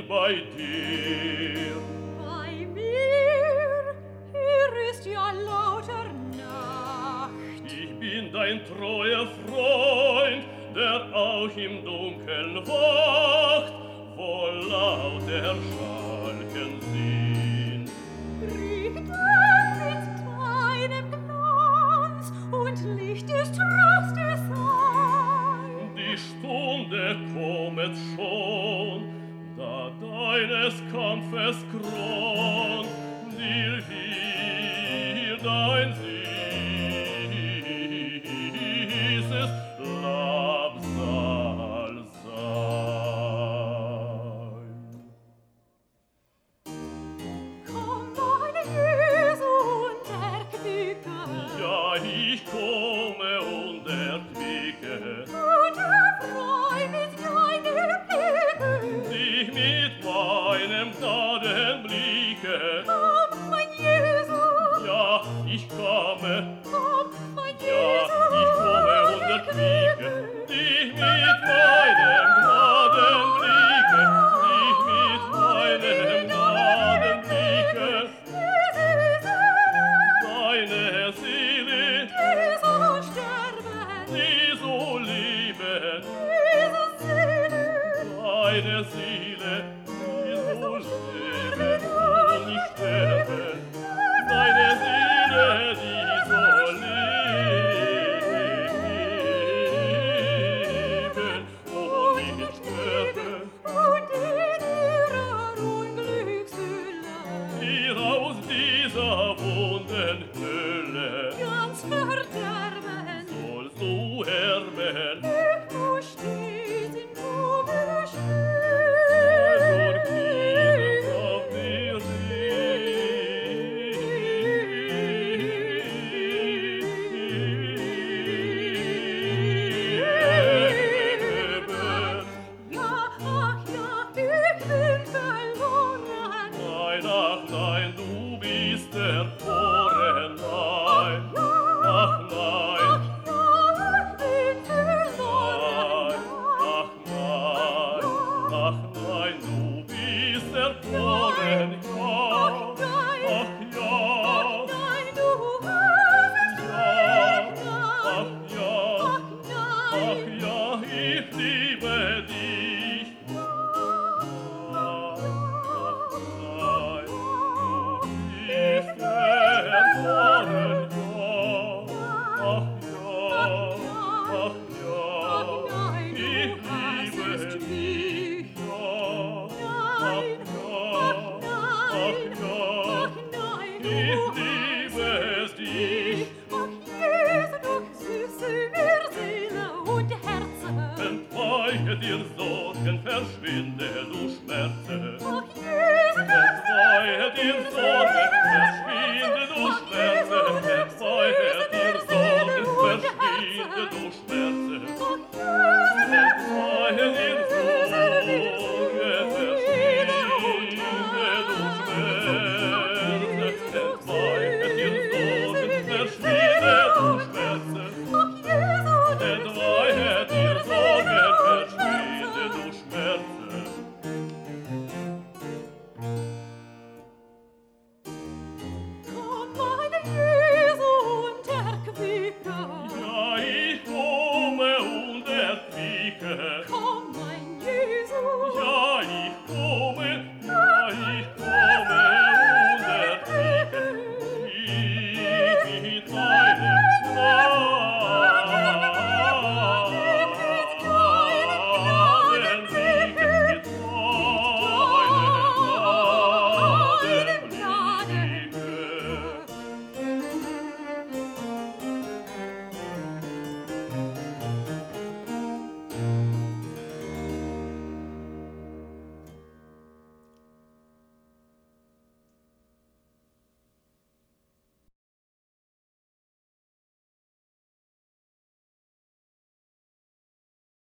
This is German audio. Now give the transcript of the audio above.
bei dir. Bei mir, hier ist ja lauter Nacht. Ich bin dein treuer Freund, der auch im Dunkeln wacht, wo laut der Schalken sind. Riecht mit deinem Glanz und Licht ist Trost es sein. Die Stunde kommet schon, da deines Kampfes Kron dir hier dein süßes Labsal sein. Komm, mein Jesu, und erquicke. Ja, ich komme und erquicke Und erfreu mit deinem Blicke. dich mit meinem Gnadenblicke. Komm, mein Jesu, Ja, ich komme, komm, mein ja, Jesu, ich komme und erquicke dich mit meinem Gnadenblicke, dich mit meinem Gnadenblicke. Deine Seele, Die so sterben, die so lieben, diese Seele, deine Seele, die so leben und nicht sterben, deine Seele, die so leben und nicht sterben, und in ihrer Unglückshülle hier aus dieser wunden Hölle ganz verderben. sollst du erben. Wo steht in Ruhe Durch auf mir Ja, ach ja, ich bin verloren. Nein, ach nein, du bist erkoren. Nein, ach nein, Ja, ich bin verloren. ach nein, ach nein, du bist erkoren. Ach ja, Nein, du hast recht. ach ja, ach Nein, ja, ich liebe dich. Ach nein, du bist erkoren. Ach ja, ach ja, nein, ich du liebe hast dich. mich. Ach Nein, ja, ich liebe dich. Ach, Jesu, du süße mir Seele und Herze. Entweiche dir Sorgen, verschwinde du Schmerze. Ach, Jesu, du Entweiche dir Sorgen,